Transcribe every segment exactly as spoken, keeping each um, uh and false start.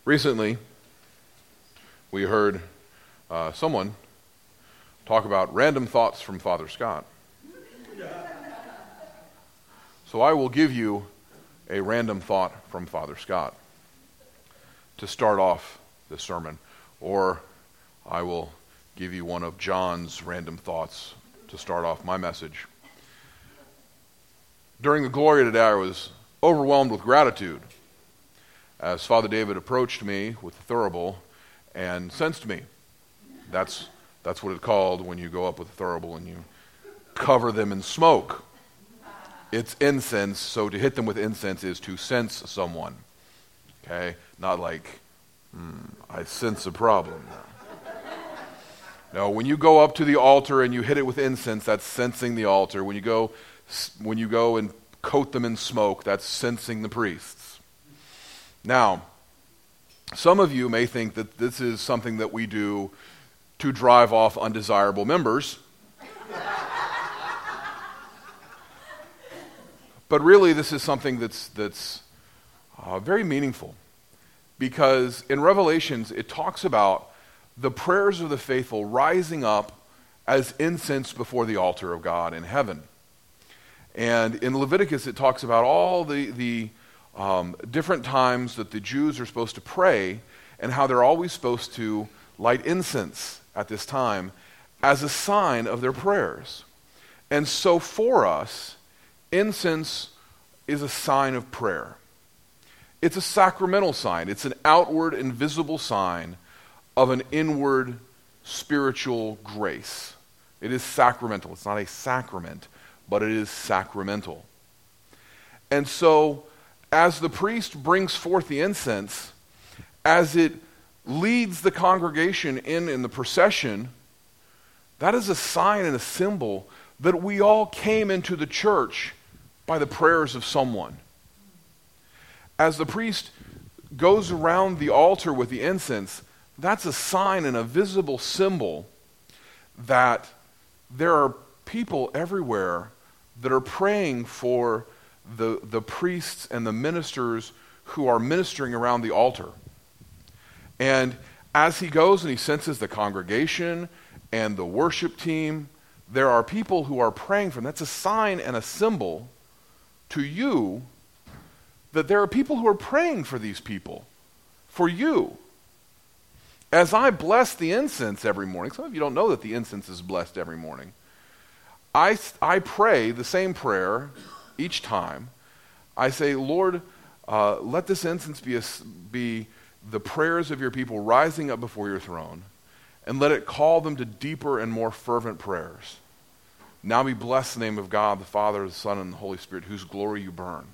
Recently, we heard uh, someone talk about random thoughts from Father Scott. So I will give you a random thought from Father Scott to start off this sermon, or I will give you one of John's random thoughts to start off my message. During the Gloria today, I was overwhelmed with gratitude as Father David approached me with the thurible and sensed me. That's that's what it's called when you go up with a thurible and you cover them in smoke. It's incense, so to hit them with incense is to sense someone. Okay? Not like, hmm, I sense a problem. No, when you go up to the altar and you hit it with incense, that's sensing the altar. When you go, when you go and coat them in smoke, that's sensing the priests. Now, some of you may think that this is something that we do to drive off undesirable members. But really, this is something that's that's uh, very meaningful, because in Revelations, it talks about the prayers of the faithful rising up as incense before the altar of God in heaven. And in Leviticus, it talks about all the, the um, different times that the Jews are supposed to pray and how they're always supposed to light incense at this time as a sign of their prayers. And so for us, incense is a sign of prayer. It's a sacramental sign. It's an outward and visible sign of an inward spiritual grace. It is sacramental. It's not a sacrament, but it is sacramental. And so, as the priest brings forth the incense, as it leads the congregation in in the procession, that is a sign and a symbol that we all came into the church by the prayers of someone. As the priest goes around the altar with the incense, that's a sign and a visible symbol that there are people everywhere that are praying for the, the priests and the ministers who are ministering around the altar. And as he goes and he senses the congregation and the worship team, there are people who are praying for him. That's a sign and a symbol to you that there are people who are praying for these people, for you. As I bless the incense every morning, some of you don't know that the incense is blessed every morning. I, I pray the same prayer each time. I say, Lord, uh, let this incense be, a, be the prayers of your people rising up before your throne, and let it call them to deeper and more fervent prayers. Now be blessed in the name of God, the Father, the Son, and the Holy Spirit, whose glory you burn.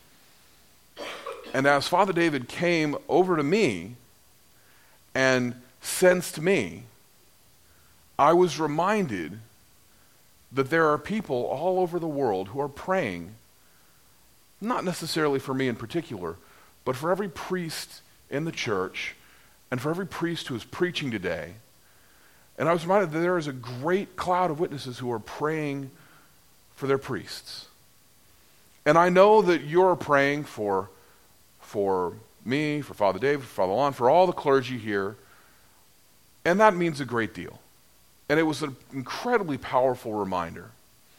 And as Father David came over to me and sensed me, I was reminded that there are people all over the world who are praying, not necessarily for me in particular, but for every priest in the church and for every priest who is preaching today. And I was reminded that there is a great cloud of witnesses who are praying for their priests. And I know that you're praying for, for me, for Father David, for Father Lon, for all the clergy here. And that means a great deal. And it was an incredibly powerful reminder.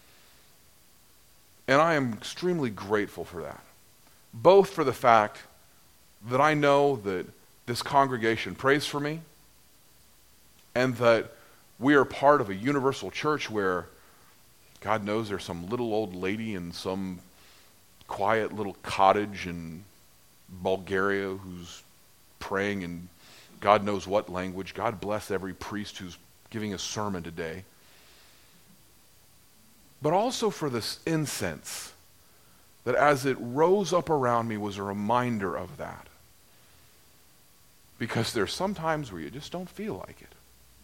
And I am extremely grateful for that. Both for the fact that I know that this congregation prays for me, and that we are part of a universal church where God knows there's some little old lady in some quiet little cottage in Bulgaria who's praying in God knows what language. God bless every priest who's giving a sermon today. But also for this incense that as it rose up around me was a reminder of that. Because there's some times where you just don't feel like it.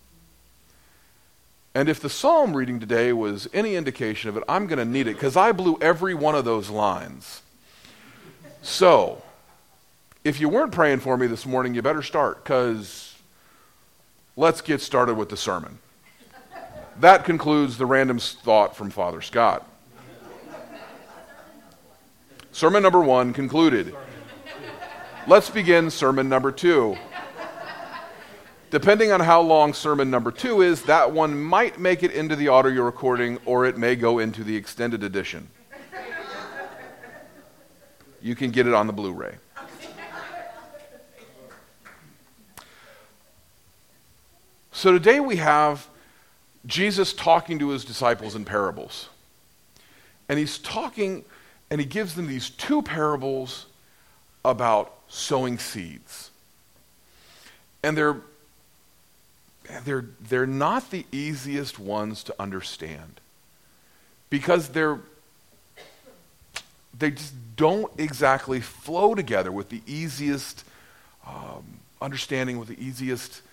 And if the psalm reading today was any indication of it, I'm going to need it, because I blew every one of those lines. So, if you weren't praying for me this morning, you better start, because let's get started with the sermon. That concludes the random thought from Father Scott. Sermon number one concluded. let's begin sermon number two. Depending on how long sermon number two is, that one might make it into the audio recording or it may go into the extended edition. You can get it on the Blu-ray. So today we have Jesus talking to his disciples in parables. And he's talking, and he gives them these two parables about sowing seeds. And they're, they're, they're not the easiest ones to understand. Because they're, they just don't exactly flow together with the easiest um, understanding, with the easiest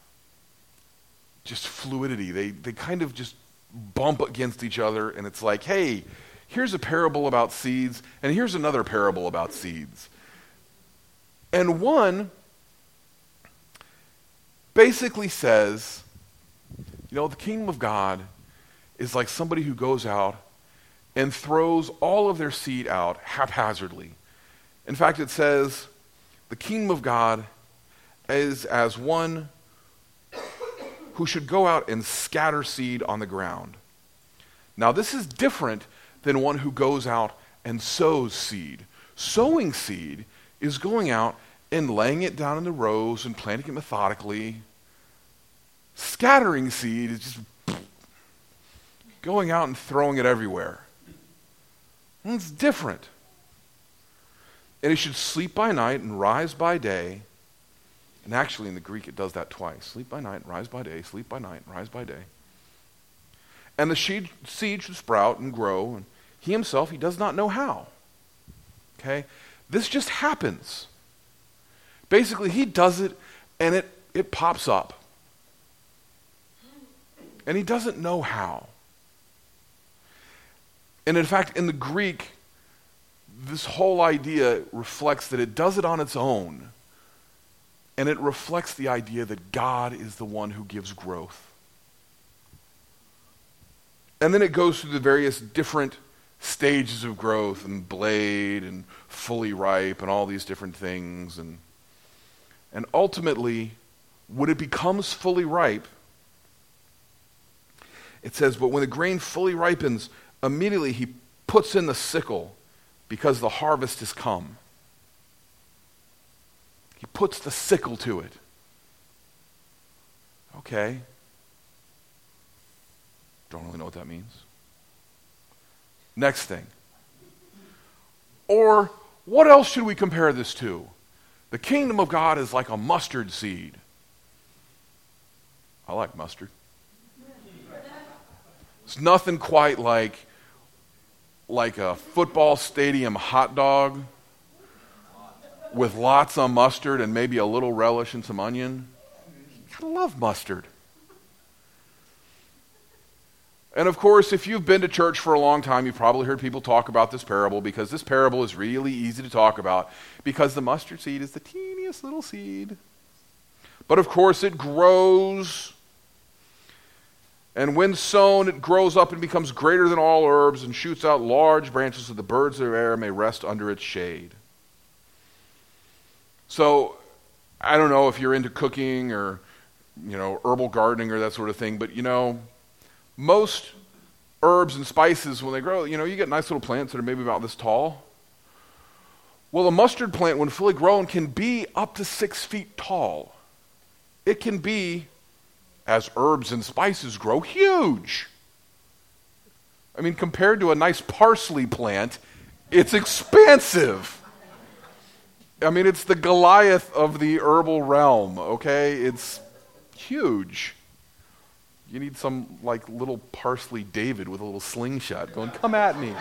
just fluidity. They they kind of just bump against each other, and it's like, hey, here's a parable about seeds, and here's another parable about seeds. And one basically says, you know, the kingdom of God is like somebody who goes out and throws all of their seed out haphazardly. In fact, it says, the kingdom of God is as one who should go out and scatter seed on the ground. Now, this is different than one who goes out and sows seed. Sowing seed is going out and laying it down in the rows and planting it methodically. Scattering seed is just going out and throwing it everywhere. And it's different. And he should sleep by night and rise by day. And actually in the Greek it does that twice. Sleep by night, rise by day, sleep by night, rise by day. And the seed, seed should sprout and grow, and he himself, he does not know how. Okay? This just happens. Basically, he does it, and it, it pops up. And he doesn't know how. And in fact, in the Greek, this whole idea reflects that it does it on its own. And it reflects the idea that God is the one who gives growth. And then it goes through the various different stages of growth, and blade, and fully ripe, and all these different things. And, and ultimately, when it becomes fully ripe, it says, but when the grain fully ripens, immediately he puts in the sickle because the harvest has come. He puts the sickle to it. Okay. Don't really know what that means. Next thing. Or what else should we compare this to? The kingdom of God is like a mustard seed. I like mustard. It's nothing quite like like a football stadium hot dog with lots of mustard and maybe a little relish and some onion. I love mustard. And of course, if you've been to church for a long time, you've probably heard people talk about this parable, because this parable is really easy to talk about, because the mustard seed is the teeniest little seed. But of course, it grows. And when sown, it grows up and becomes greater than all herbs and shoots out large branches so the birds of the air may rest under its shade. So, I don't know if you're into cooking or, you know, herbal gardening or that sort of thing, but, you know, most herbs and spices, when they grow, you know, you get nice little plants that are maybe about this tall. Well, a mustard plant, when fully grown, can be up to six feet tall. It can be, as herbs and spices grow, huge. I mean, compared to a nice parsley plant, it's expansive. I mean, it's the Goliath of the herbal realm, okay? It's huge. You need some, like, little parsley David with a little slingshot going, come at me.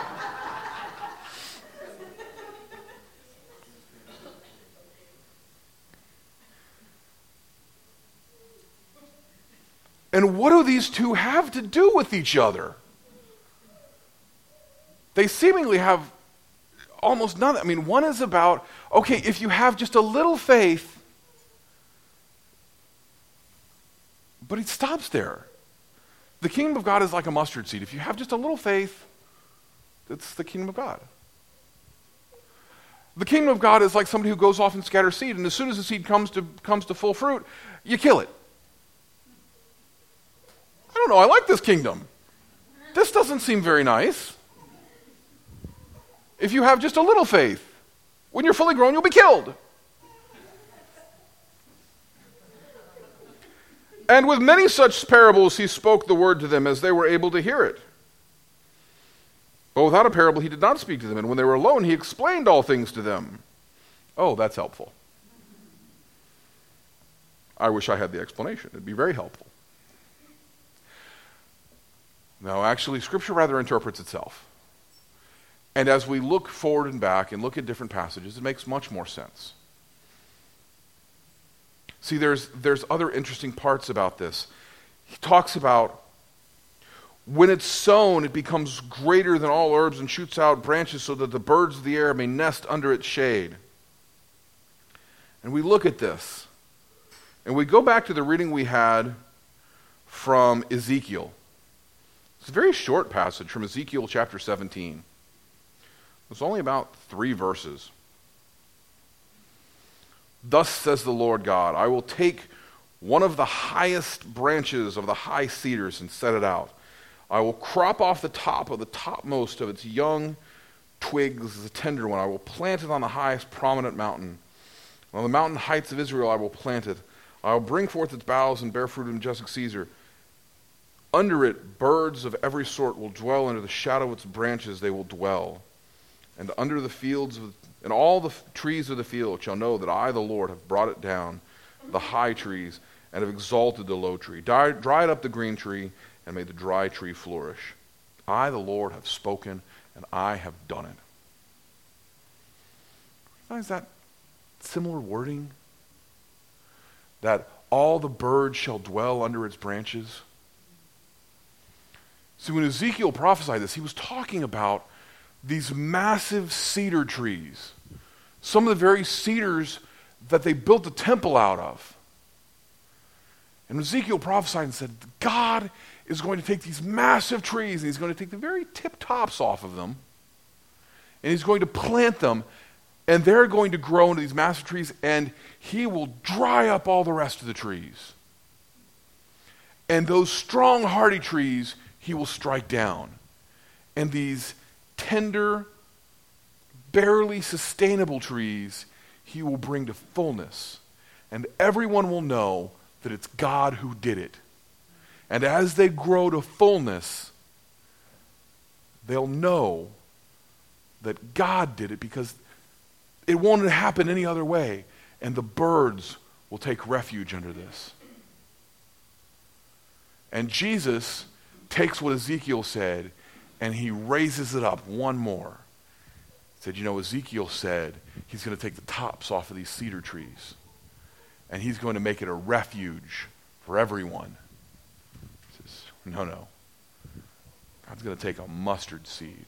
And what do these two have to do with each other? They seemingly have almost none. I mean, one is about, okay, if you have just a little faith, but it stops there. The kingdom of God is like a mustard seed. If you have just a little faith, it's the kingdom of God. The kingdom of God is like somebody who goes off and scatters seed, and as soon as the seed comes to comes to full fruit, you kill it. I don't know, I like this kingdom. This doesn't seem very nice. If you have just a little faith, when you're fully grown, you'll be killed. And with many such parables he spoke the word to them as they were able to hear it. But without a parable he did not speak to them, and when they were alone he explained all things to them. Oh, that's helpful. I wish I had the explanation. It'd be very helpful. No, actually, Scripture rather interprets itself. And as we look forward and back and look at different passages, it makes much more sense. See, there's, there's other interesting parts about this. He talks about when it's sown, it becomes greater than all herbs and shoots out branches so that the birds of the air may nest under its shade. And we look at this, and we go back to the reading we had from Ezekiel. It's a very short passage from Ezekiel chapter seventeen. It's only about three verses. Thus says the Lord God, I will take one of the highest branches of the high cedars and set it out. I will crop off the top of the topmost of its young twigs, the tender one. I will plant it on the highest prominent mountain. On the mountain heights of Israel I will plant it. I will bring forth its boughs and bear fruit of majestic Caesar. Under it birds of every sort will dwell, under the shadow of its branches they will dwell. And under the fields of, and all the f- trees of the field shall know that I, the Lord, have brought it down, the high trees, and have exalted the low tree, dried, dried up the green tree, and made the dry tree flourish. I, the Lord, have spoken, and I have done it. Is that similar wording? That all the birds shall dwell under its branches? See, when Ezekiel prophesied this, he was talking about these massive cedar trees. Some of the very cedars that they built the temple out of. And Ezekiel prophesied and said, God is going to take these massive trees and he's going to take the very tip tops off of them and he's going to plant them and they're going to grow into these massive trees and he will dry up all the rest of the trees. And those strong, hardy trees he will strike down. And these tender, barely sustainable trees he will bring to fullness. And everyone will know that it's God who did it. And as they grow to fullness, they'll know that God did it because it won't happen any other way. And the birds will take refuge under this. And Jesus takes what Ezekiel said and he raises it up one more. He said, you know, Ezekiel said he's going to take the tops off of these cedar trees and he's going to make it a refuge for everyone. He says, no, no. God's going to take a mustard seed.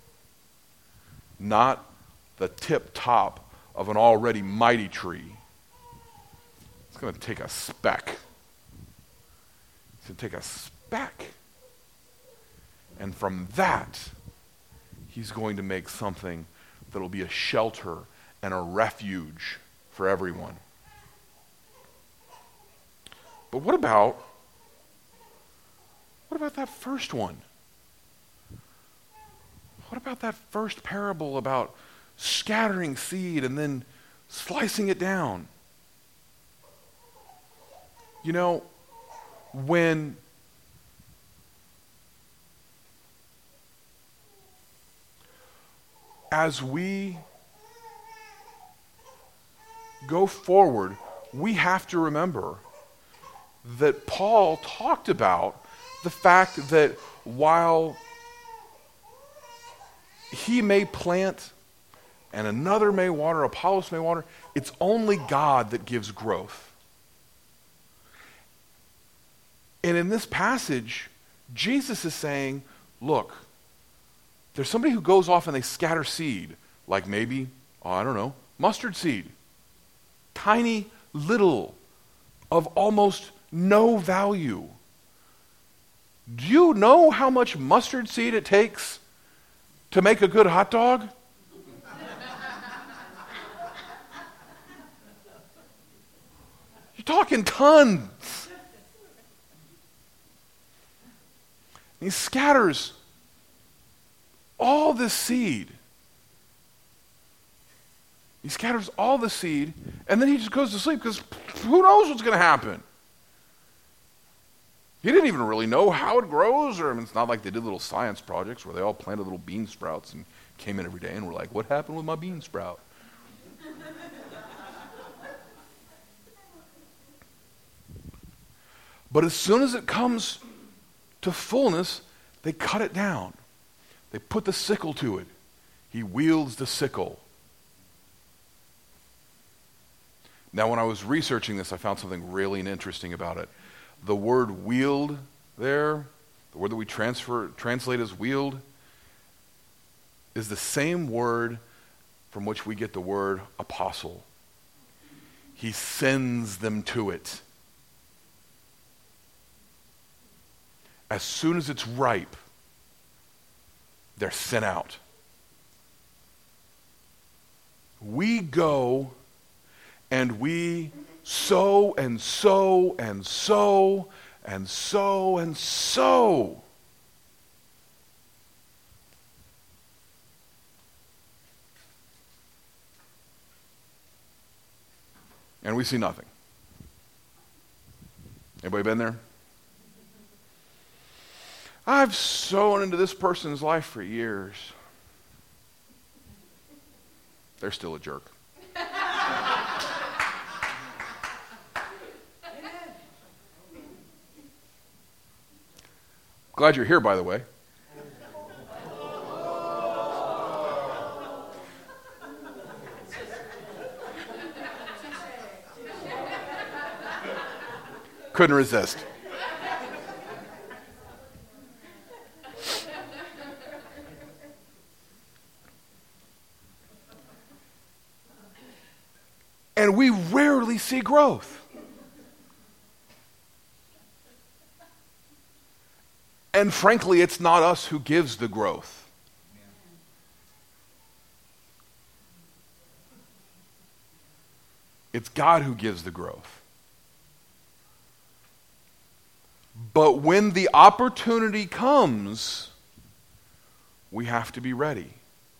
Not the tip top of an already mighty tree. It's going to take a speck. It's going to take a speck. And from that, he's going to make something that will be a shelter and a refuge for everyone. But what about, what about that first one? What about that first parable about scattering seed and then slicing it down? You know, when as we go forward, we have to remember that Paul talked about the fact that while he may plant and another may water, Apollos may water, it's only God that gives growth. And in this passage, Jesus is saying, look, there's somebody who goes off and they scatter seed, like maybe, oh, I don't know, mustard seed. Tiny, little, of almost no value. Do you know how much mustard seed it takes to make a good hot dog? talking tons. And he scatters all this seed. He scatters all the seed, and then he just goes to sleep because who knows what's going to happen? He didn't even really know how it grows, or I mean, it's not like they did little science projects where they all planted little bean sprouts and came in every day and were like, what happened with my bean sprout? But as soon as it comes to fullness, they cut it down. They put the sickle to it. He wields the sickle. Now, when I was researching this, I found something really interesting about it. The word wield there, the word that we transfer, translate as wield, is the same word from which we get the word apostle. He sends them to it. As soon as it's ripe, they're sent out. We go and we sow and sow and sow and sow and sow. And we see nothing. Anybody been there? I've sown into this person's life for years. They're still a jerk. Glad you're here, by the way. Couldn't resist. And we rarely see growth. And frankly, it's not us who gives the growth. It's God who gives the growth. But when the opportunity comes, we have to be ready.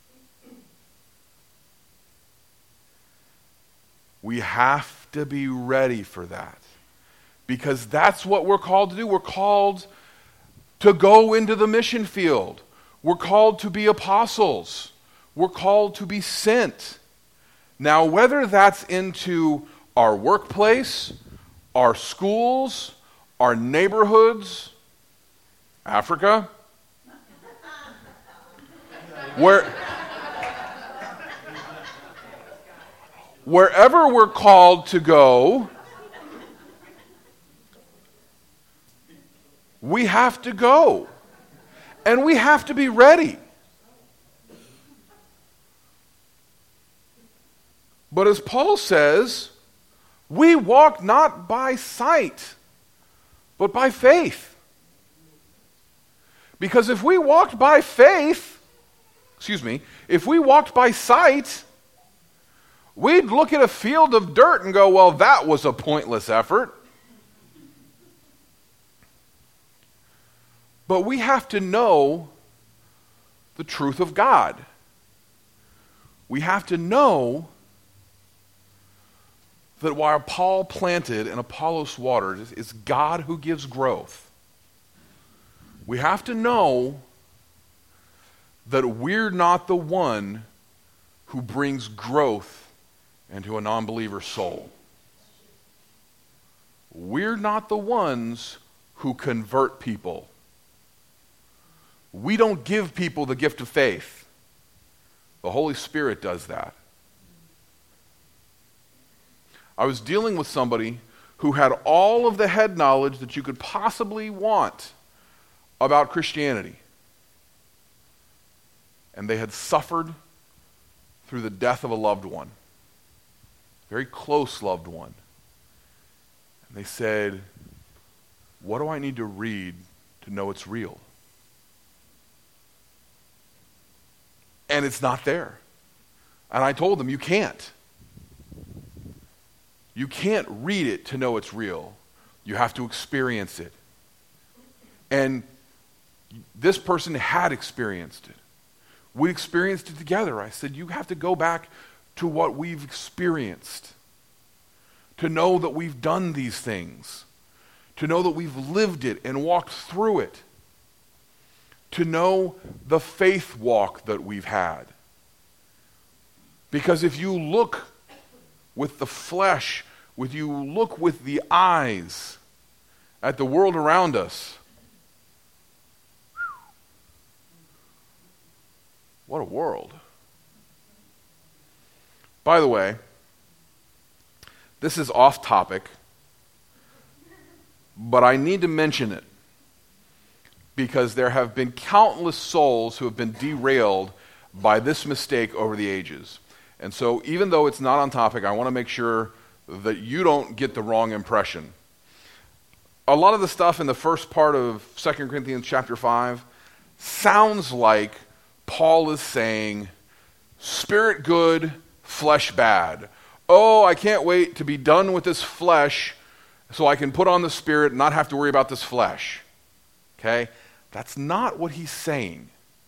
We have to be ready for that. Because that's what we're called to do. We're called to go into the mission field. We're called to be apostles. We're called to be sent. Now, whether that's into our workplace, our schools, our neighborhoods, Africa, where, wherever we're called to go, we have to go. And we have to be ready. But as Paul says, we walk not by sight, but by faith. Because if we walked by faith, excuse me, if we walked by sight, we'd look at a field of dirt and go, well, that was a pointless effort. But we have to know the truth of God. We have to know that while Paul planted and Apollos watered, it's God who gives growth. We have to know that we're not the one who brings growth into a non-believer's soul. We're not the ones who convert people. We don't give people the gift of faith. The Holy Spirit does that. I was dealing with somebody who had all of the head knowledge that you could possibly want about Christianity. And they had suffered through the death of a loved one, very close loved one. And they said, what do I need to read to know it's real? And it's not there. And I told them, you can't. You can't read it to know it's real. You have to experience it. And this person had experienced it. We experienced it together. I said, you have to go back to what we've experienced, to know that we've done these things, to know that we've lived it and walked through it, to know the faith walk that we've had. Because if you look with the flesh, if you look with the eyes at the world around us, what a world. By the way, this is off topic, but I need to mention it because there have been countless souls who have been derailed by this mistake over the ages. And so even though it's not on topic, I want to make sure that you don't get the wrong impression. A lot of the stuff in the first part of Second Corinthians chapter five sounds like Paul is saying, spirit good, flesh bad. Oh, I can't wait to be done with this flesh so I can put on the spirit and not have to worry about this flesh. Okay? That's not what he's saying.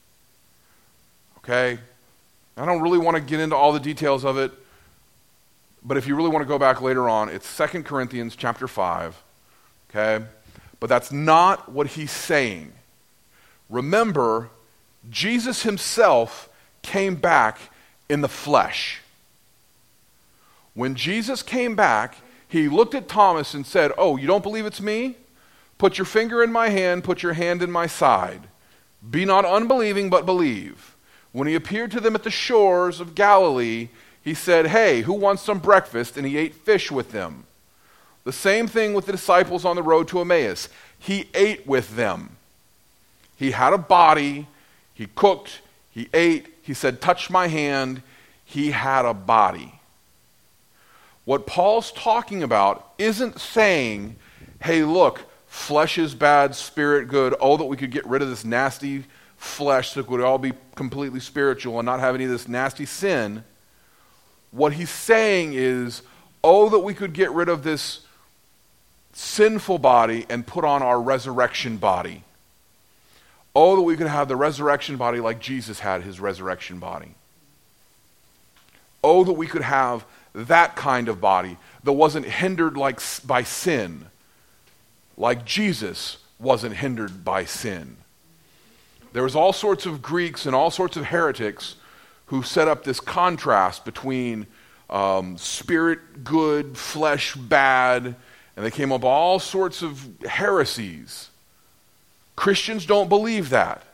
Okay? I don't really want to get into all the details of it, but if you really want to go back later on, it's Second Corinthians chapter five. Okay? But that's not what he's saying. Remember, Jesus himself came back in the flesh. When Jesus came back, he looked at Thomas and said, oh, you don't believe it's me? Put your finger in my hand, put your hand in my side. Be not unbelieving, but believe. When he appeared to them at the shores of Galilee, he said, hey, who wants some breakfast? And he ate fish with them. The same thing with the disciples on the road to Emmaus. He ate with them. He had a body. He cooked. He ate. He said, touch my hand. He had a body. What Paul's talking about isn't saying, hey, look, flesh is bad, spirit good. Oh, that we could get rid of this nasty flesh so it would all be completely spiritual and not have any of this nasty sin. What he's saying is, oh, that we could get rid of this sinful body and put on our resurrection body. Oh, that we could have the resurrection body like Jesus had his resurrection body. Oh, that we could have that kind of body that wasn't hindered like by sin, like Jesus wasn't hindered by sin. There was all sorts of Greeks and all sorts of heretics who set up this contrast between um, spirit good, flesh bad, and they came up with all sorts of heresies. Christians don't believe that.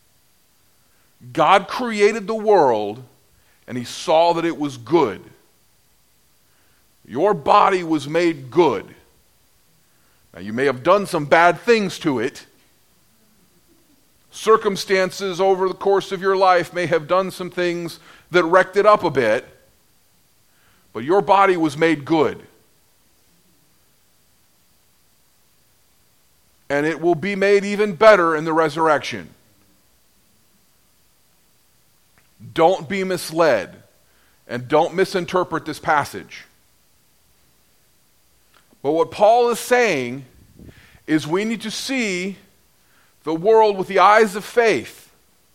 God created the world, and he saw that it was good. Your body was made good. Now, you may have done some bad things to it. Circumstances over the course of your life may have done some things that wrecked it up a bit, but your body was made good. And it will be made even better in the resurrection. Don't be misled, and don't misinterpret this passage. But what Paul is saying is we need to see the world with the eyes of faith,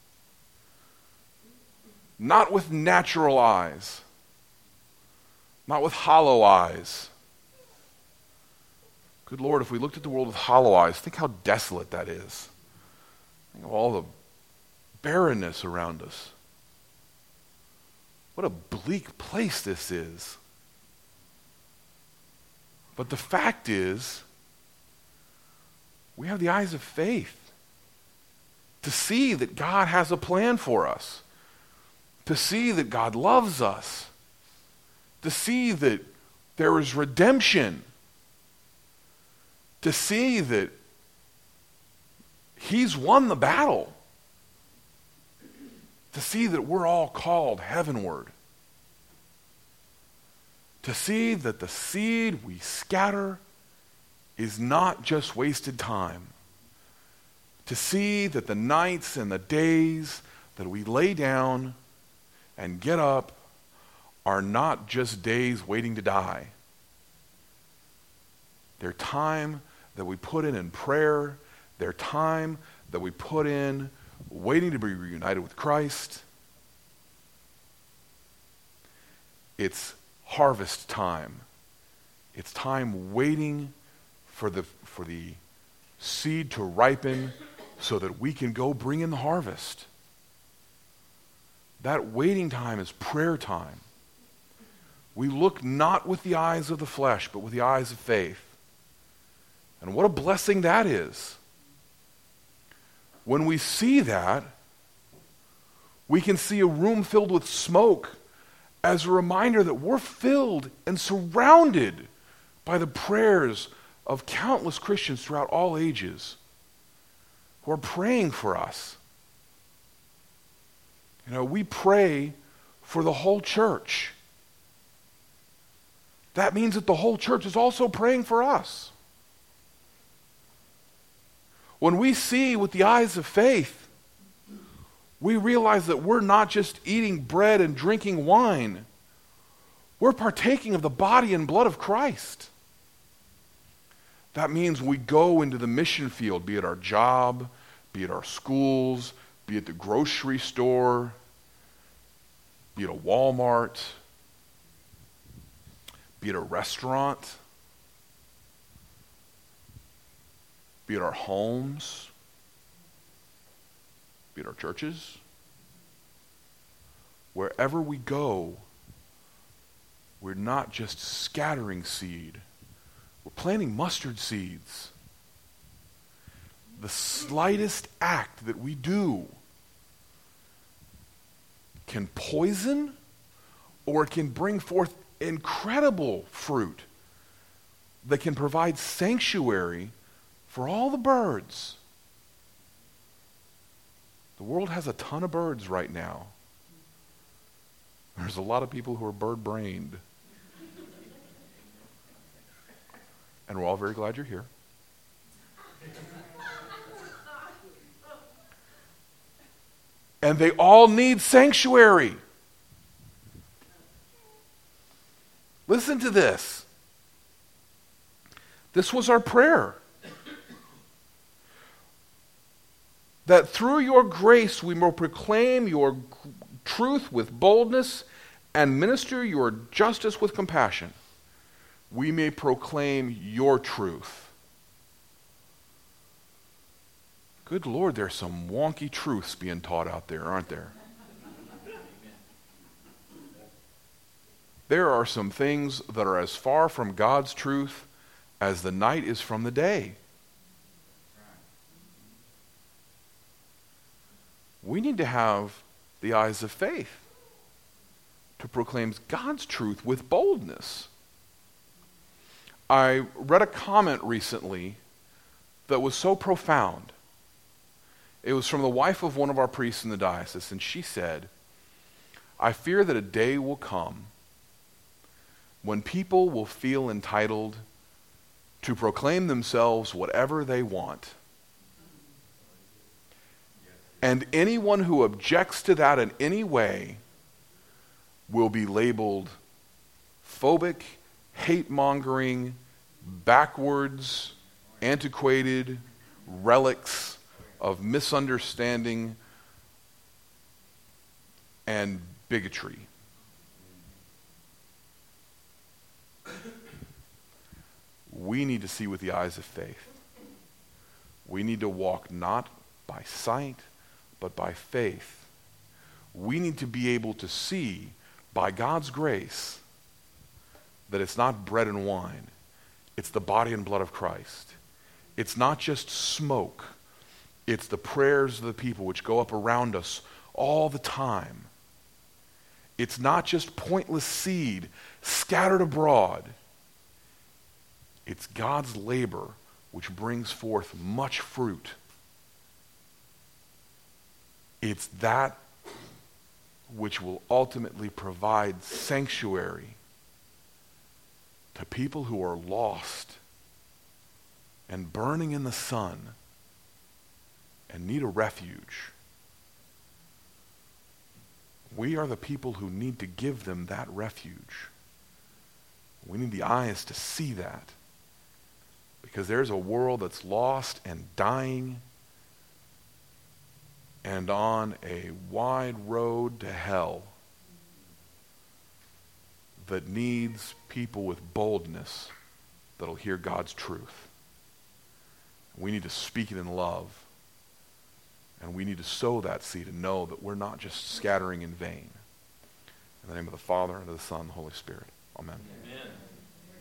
not with natural eyes, not with hollow eyes. Good Lord, if we looked at the world with hollow eyes, think how desolate that is. Think of all the barrenness around us. What a bleak place this is. But the fact is, we have the eyes of faith to see that God has a plan for us, to see that God loves us, to see that there is redemption, to see that he's won the battle, to see that we're all called heavenward, to see that the seed we scatter is not just wasted time, to see that the nights and the days that we lay down and get up are not just days waiting to die, They're time that we put in in prayer. They're time that we put in waiting to be reunited with Christ. It's harvest time. It's time waiting for the, for the seed to ripen so that we can go bring in the harvest. That waiting time is prayer time. We look not with the eyes of the flesh, but with the eyes of faith. And what a blessing that is. When we see that, we can see a room filled with smoke as a reminder that we're filled and surrounded by the prayers of countless Christians throughout all ages who are praying for us. You know, we pray for the whole church. That means that the whole church is also praying for us. When we see with the eyes of faith, we realize that we're not just eating bread and drinking wine. We're partaking of the body and blood of Christ. That means we go into the mission field, be it our job, be it our schools, be it the grocery store, be it a Walmart, be it a restaurant, be it our homes, be it our churches. Wherever we go, we're not just scattering seed. We're planting mustard seeds. The slightest act that we do can poison or it can bring forth incredible fruit that can provide sanctuary for all the birds. The world has a ton of birds right now. There's a lot of people who are bird-brained. And we're all very glad you're here. And they all need sanctuary. Listen to this. This was our prayer. That through your grace we may proclaim your truth with boldness and minister your justice with compassion. We may proclaim your truth. Good Lord, there's some wonky truths being taught out there, aren't there? There are some things that are as far from God's truth as the night is from the day. We need to have the eyes of faith to proclaim God's truth with boldness. I read a comment recently that was so profound. It was from the wife of one of our priests in the diocese, and she said, I fear that a day will come when people will feel entitled to proclaim themselves whatever they want. And anyone who objects to that in any way will be labeled phobic, hate-mongering, backwards, antiquated relics of misunderstanding and bigotry. We need to see with the eyes of faith. We need to walk not by sight, but by faith. We need to be able to see, by God's grace, that it's not bread and wine. It's the body and blood of Christ. It's not just smoke. It's the prayers of the people which go up around us all the time. It's not just pointless seed scattered abroad. It's God's labor which brings forth much fruit. It's that which will ultimately provide sanctuary to people who are lost and burning in the sun and need a refuge. We are the people who need to give them that refuge. We need the eyes to see that. Because there's a world that's lost and dying and on a wide road to hell that needs people with boldness that'll hear God's truth. We need to speak it in love. And we need to sow that seed and know that we're not just scattering in vain. In the name of the Father, and of the Son, and the Holy Spirit. Amen. Amen.